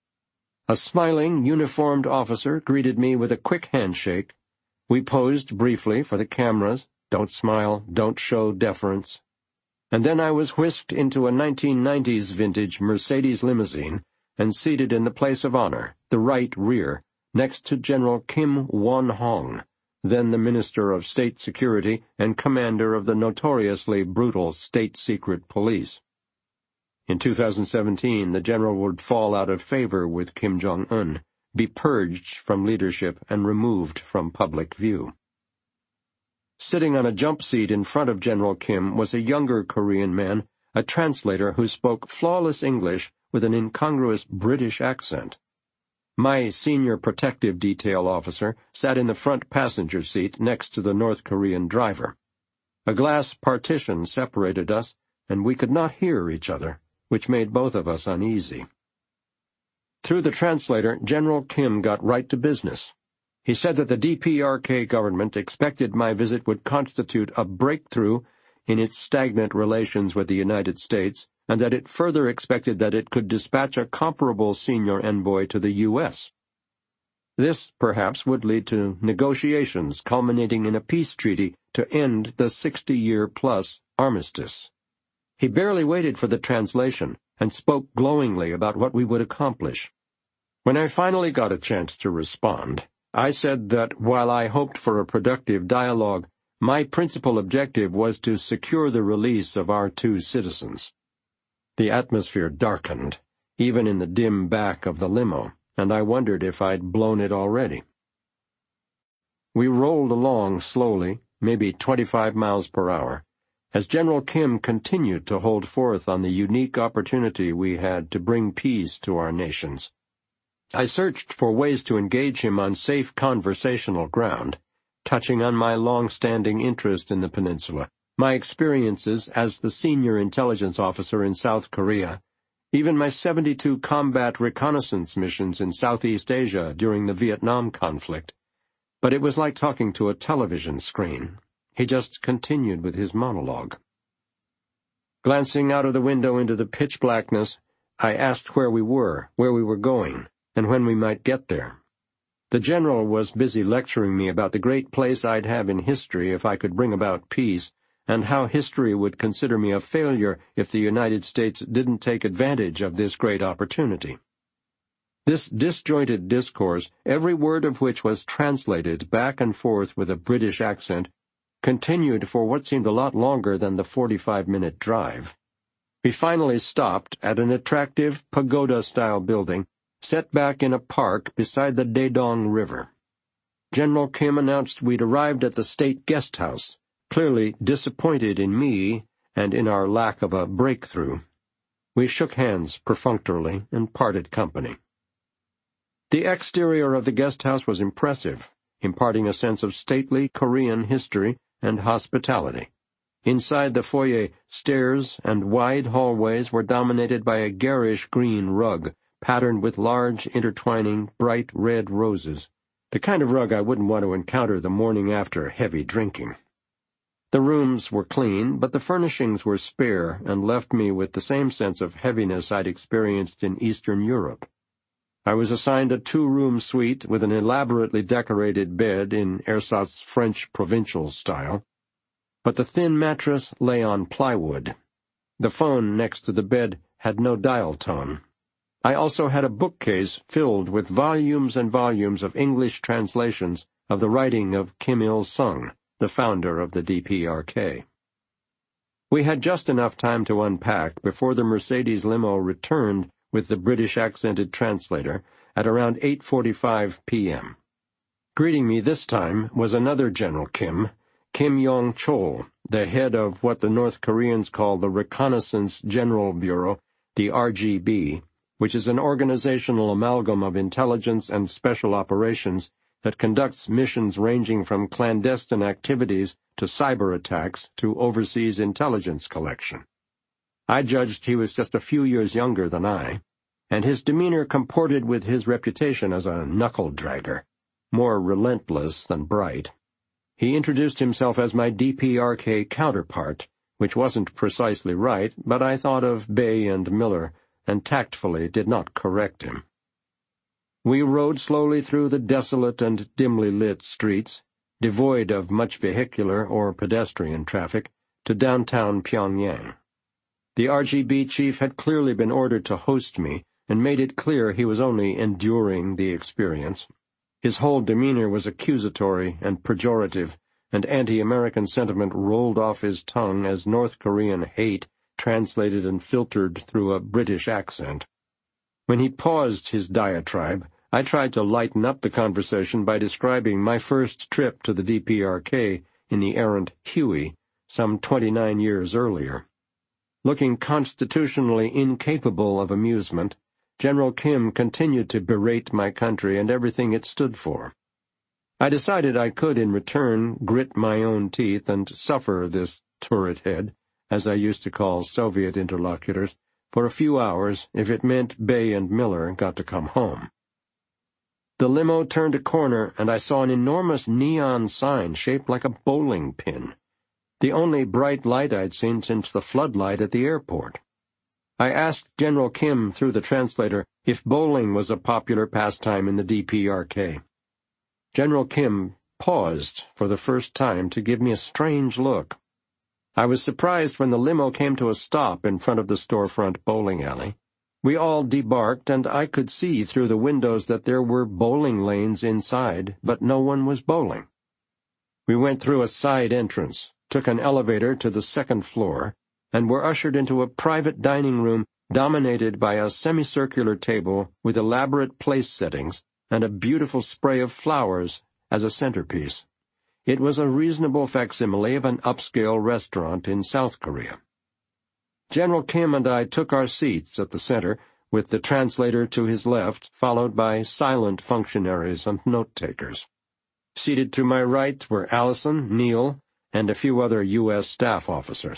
A smiling, uniformed officer greeted me with a quick handshake. We posed briefly for the cameras, don't smile, don't show deference, and then I was whisked into a nineteen nineties vintage Mercedes limousine and seated in the place of honor, the right rear, next to General Kim Won-hong, then the Minister of State Security and commander of the notoriously brutal State Secret Police. In two thousand seventeen, the general would fall out of favor with Kim Jong-un, be purged from leadership and removed from public view. Sitting on a jump seat in front of General Kim was a younger Korean man, a translator who spoke flawless English with an incongruous British accent. My senior protective detail officer sat in the front passenger seat next to the North Korean driver. A glass partition separated us, and we could not hear each other, which made both of us uneasy. Through the translator, General Kim got right to business. He said that the D P R K government expected my visit would constitute a breakthrough in its stagnant relations with the United States, and that it further expected that it could dispatch a comparable senior envoy to the U S This, perhaps, would lead to negotiations culminating in a peace treaty to end the sixty-year-plus armistice. He barely waited for the translation and spoke glowingly about what we would accomplish. When I finally got a chance to respond, I said that while I hoped for a productive dialogue, my principal objective was to secure the release of our two citizens. The atmosphere darkened, even in the dim back of the limo, and I wondered if I'd blown it already. We rolled along slowly, maybe twenty-five miles per hour, as General Kim continued to hold forth on the unique opportunity we had to bring peace to our nations. I searched for ways to engage him on safe conversational ground, touching on my long-standing interest in the peninsula, my experiences as the senior intelligence officer in South Korea, even my seventy-two combat reconnaissance missions in Southeast Asia during the Vietnam conflict. But it was like talking to a television screen. He just continued with his monologue. Glancing out of the window into the pitch blackness, I asked where we were, where we were going, and when we might get there. The general was busy lecturing me about the great place I'd have in history if I could bring about peace, and how history would consider me a failure if the United States didn't take advantage of this great opportunity. This disjointed discourse, every word of which was translated back and forth with a British accent, continued for what seemed a lot longer than the forty-five-minute drive. We finally stopped at an attractive pagoda-style building set back in a park beside the Daedong River. General Kim announced we'd arrived at the state guest house, clearly disappointed in me and in our lack of a breakthrough. We shook hands perfunctorily and parted company. The exterior of the guest house was impressive, imparting a sense of stately Korean history and hospitality. Inside the foyer, stairs and wide hallways were dominated by a garish green rug, patterned with large, intertwining, bright red roses, the kind of rug I wouldn't want to encounter the morning after heavy drinking. The rooms were clean, but the furnishings were spare and left me with the same sense of heaviness I'd experienced in Eastern Europe. I was assigned a two-room suite with an elaborately decorated bed in ersatz French provincial style, but the thin mattress lay on plywood. The phone next to the bed had no dial tone. I also had a bookcase filled with volumes and volumes of English translations of the writing of Kim Il-sung, the founder of the D P R K. We had just enough time to unpack before the Mercedes limo returned with the British-accented translator at around eight forty-five p m Greeting me this time was another General Kim, Kim Yong-chol, the head of what the North Koreans call the Reconnaissance General Bureau, the R G B, which is an organizational amalgam of intelligence and special operations that conducts missions ranging from clandestine activities to cyber attacks to overseas intelligence collection. I judged he was just a few years younger than I, and his demeanor comported with his reputation as a knuckle-dragger, more relentless than bright. He introduced himself as my D P R K counterpart, which wasn't precisely right, but I thought of Bay and Miller, and tactfully did not correct him. We rode slowly through the desolate and dimly lit streets, devoid of much vehicular or pedestrian traffic, to downtown Pyongyang. The R G B chief had clearly been ordered to host me, and made it clear he was only enduring the experience. His whole demeanor was accusatory and pejorative, and anti-American sentiment rolled off his tongue as North Korean hate translated and filtered through a British accent. When he paused his diatribe, I tried to lighten up the conversation by describing my first trip to the D P R K in the errant Huey, some twenty-nine years earlier. Looking constitutionally incapable of amusement, General Kim continued to berate my country and everything it stood for. I decided I could, in return, grit my own teeth and suffer this turret head, as I used to call Soviet interlocutors, for a few hours if it meant Bay and Miller got to come home. The limo turned a corner, and I saw an enormous neon sign shaped like a bowling pin, the only bright light I'd seen since the floodlight at the airport. I asked General Kim through the translator if bowling was a popular pastime in the D P R K. General Kim paused for the first time to give me a strange look. I was surprised when the limo came to a stop in front of the storefront bowling alley. We all debarked, and I could see through the windows that there were bowling lanes inside, but no one was bowling. We went through a side entrance, took an elevator to the second floor, and were ushered into a private dining room dominated by a semicircular table with elaborate place settings and a beautiful spray of flowers as a centerpiece. It was a reasonable facsimile of an upscale restaurant in South Korea. General Kim and I took our seats at the center, with the translator to his left, followed by silent functionaries and note-takers. Seated to my right were Allison, Neil, and a few other U S staff officers.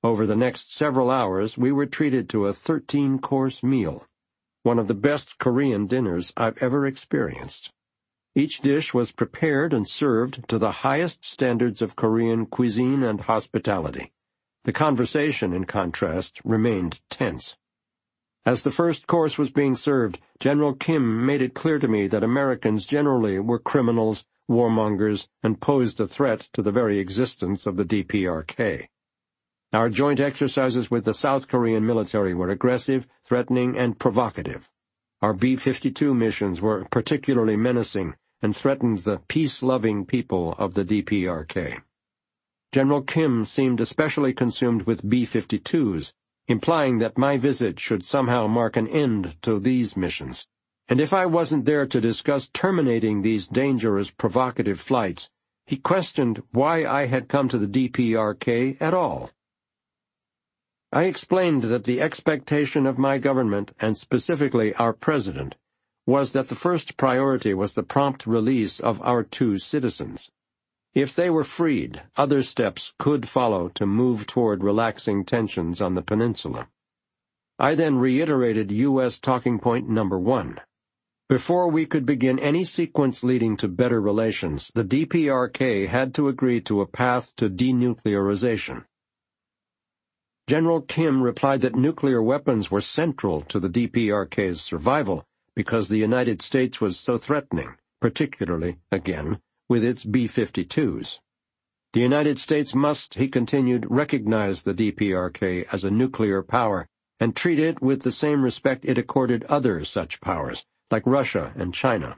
Over the next several hours, we were treated to a thirteen-course meal, one of the best Korean dinners I've ever experienced. Each dish was prepared and served to the highest standards of Korean cuisine and hospitality. The conversation, in contrast, remained tense. As the first course was being served, General Kim made it clear to me that Americans generally were criminals, warmongers, and posed a threat to the very existence of the D P R K. Our joint exercises with the South Korean military were aggressive, threatening, and provocative. Our B fifty-two missions were particularly menacing and threatened the peace-loving people of the D P R K. General Kim seemed especially consumed with B fifty-twos, implying that my visit should somehow mark an end to these missions, and if I wasn't there to discuss terminating these dangerous, provocative flights, he questioned why I had come to the D P R K at all. I explained that the expectation of my government, and specifically our president, was that the first priority was the prompt release of our two citizens. If they were freed, other steps could follow to move toward relaxing tensions on the peninsula. I then reiterated U S talking point number one. Before we could begin any sequence leading to better relations, the D P R K had to agree to a path to denuclearization. General Kim replied that nuclear weapons were central to the D P R K's survival because the United States was so threatening, particularly, again, with its B fifty-twos. The United States must, he continued, recognize the D P R K as a nuclear power and treat it with the same respect it accorded other such powers, like Russia and China.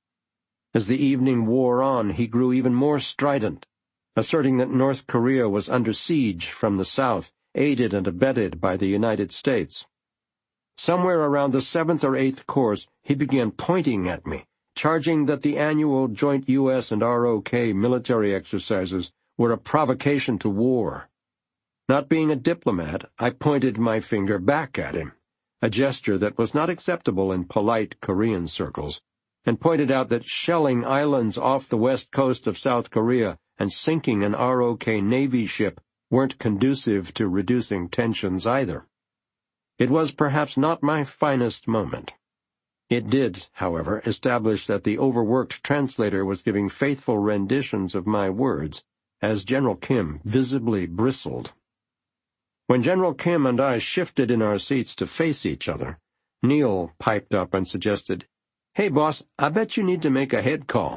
As the evening wore on, he grew even more strident, asserting that North Korea was under siege from the south, aided and abetted by the United States. Somewhere around the seventh or eighth course, he began pointing at me, charging that the annual joint U S and R O K military exercises were a provocation to war. Not being a diplomat, I pointed my finger back at him, a gesture that was not acceptable in polite Korean circles, and pointed out that shelling islands off the west coast of South Korea and sinking an R O K Navy ship weren't conducive to reducing tensions either. It was perhaps not my finest moment. It did, however, establish that the overworked translator was giving faithful renditions of my words, as General Kim visibly bristled. When General Kim and I shifted in our seats to face each other, Neil piped up and suggested, "Hey, boss, I bet you need to make a head call."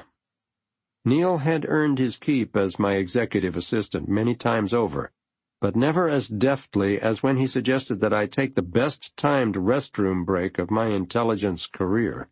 Neil had earned his keep as my executive assistant many times over, but never as deftly as when he suggested that I take the best-timed restroom break of my intelligence career.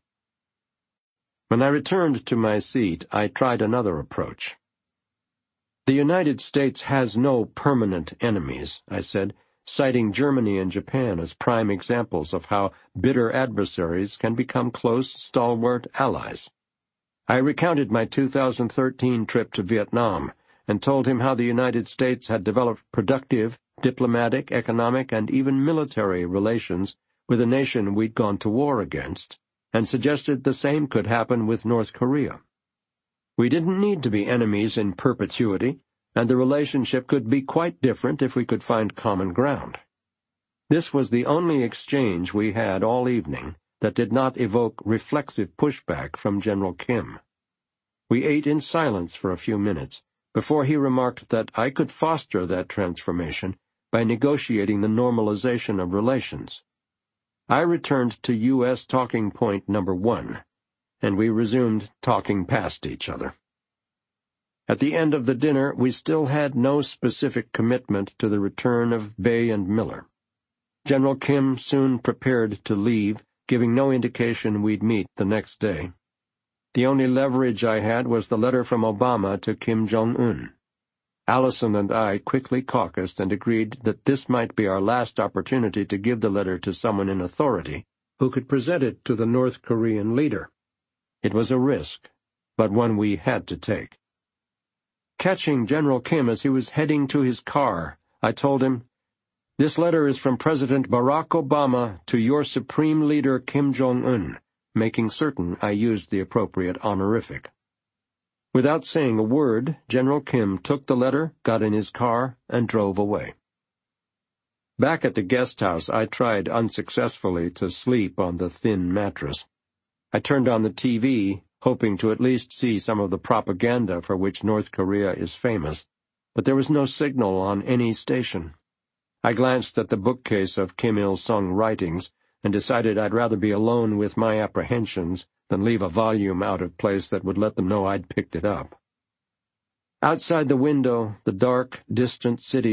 When I returned to my seat, I tried another approach. "The United States has no permanent enemies," I said, citing Germany and Japan as prime examples of how bitter adversaries can become close, stalwart allies. I recounted my two thousand thirteen trip to Vietnam, and told him how the United States had developed productive, diplomatic, economic, and even military relations with a nation we'd gone to war against, and suggested the same could happen with North Korea. We didn't need to be enemies in perpetuity, and the relationship could be quite different if we could find common ground. This was the only exchange we had all evening that did not evoke reflexive pushback from General Kim. We ate in silence for a few minutes, before he remarked that I could foster that transformation by negotiating the normalization of relations. I returned to U S talking point number one, and we resumed talking past each other. At the end of the dinner, we still had no specific commitment to the return of Bay and Miller. General Kim soon prepared to leave, giving no indication we'd meet the next day. The only leverage I had was the letter from Obama to Kim Jong-un. Allison and I quickly caucused and agreed that this might be our last opportunity to give the letter to someone in authority who could present it to the North Korean leader. It was a risk, but one we had to take. Catching General Kim as he was heading to his car, I told him, "This letter is from President Barack Obama to your Supreme Leader Kim Jong-un," making certain I used the appropriate honorific. Without saying a word, General Kim took the letter, got in his car, and drove away. Back at the guest house, I tried unsuccessfully to sleep on the thin mattress. I turned on the T V, hoping to at least see some of the propaganda for which North Korea is famous, but there was no signal on any station. I glanced at the bookcase of Kim Il-sung writings and decided I'd rather be alone with my apprehensions than leave a volume out of place that would let them know I'd picked it up. Outside the window, the dark, distant city